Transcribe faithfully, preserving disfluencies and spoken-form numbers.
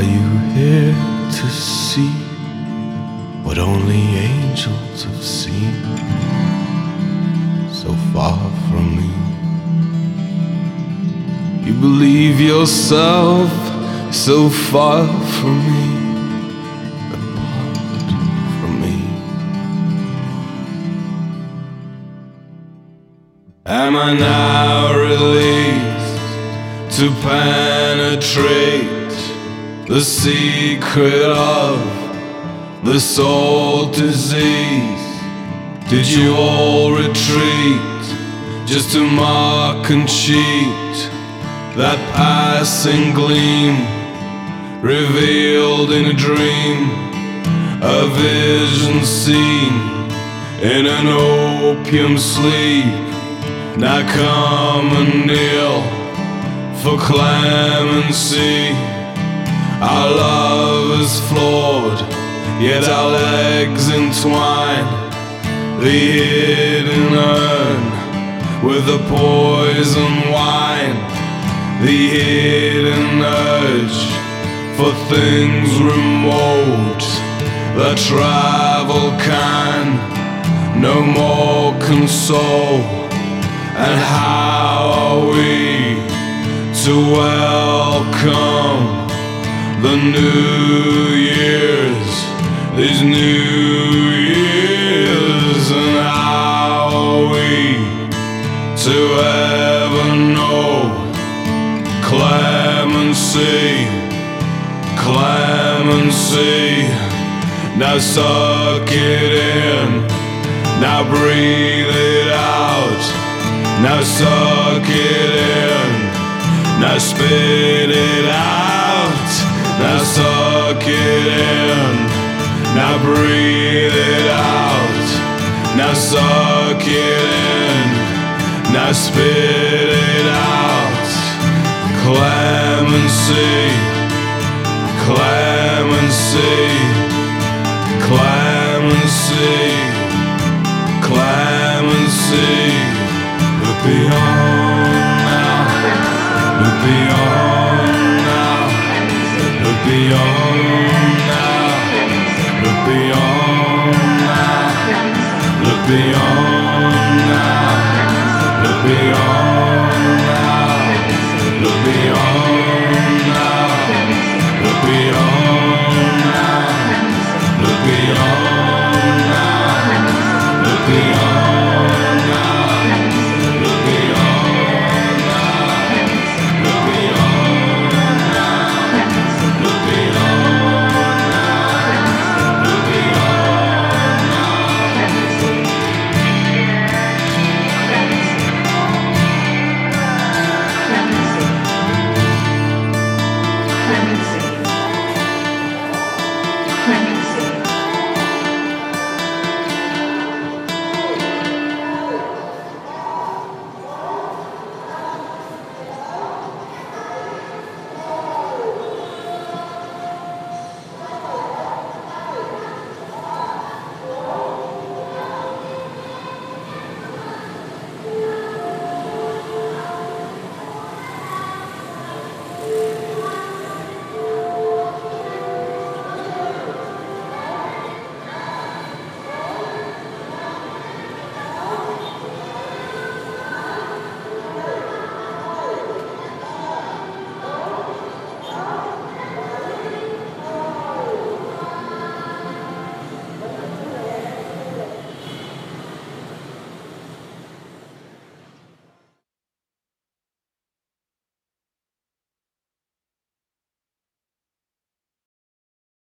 Are you here to see what only angels have seen? So far from me, you believe yourself so far from me, apart from me. Am I now released to penetrate the secret of the soul disease? Did you all retreat just to mock and cheat that passing gleam revealed in a dream, a vision seen in an opium sleep? Now come and kneel for clemency. Our love is flawed, yet our legs entwine the hidden urn with the poison wine, the hidden urge for things remote that travel can no more console. And how are we to welcome the new years, these new years? And how are we to ever know clemency, clemency? Now suck it in, now breathe it out. Now suck it in, now spit it out. Now suck it in, now breathe it out. Now suck it in, now spit it out. Clemency, clemency, clemency, clemency. Look beyond now, look beyond now, look beyond now, look beyond now, look beyond now.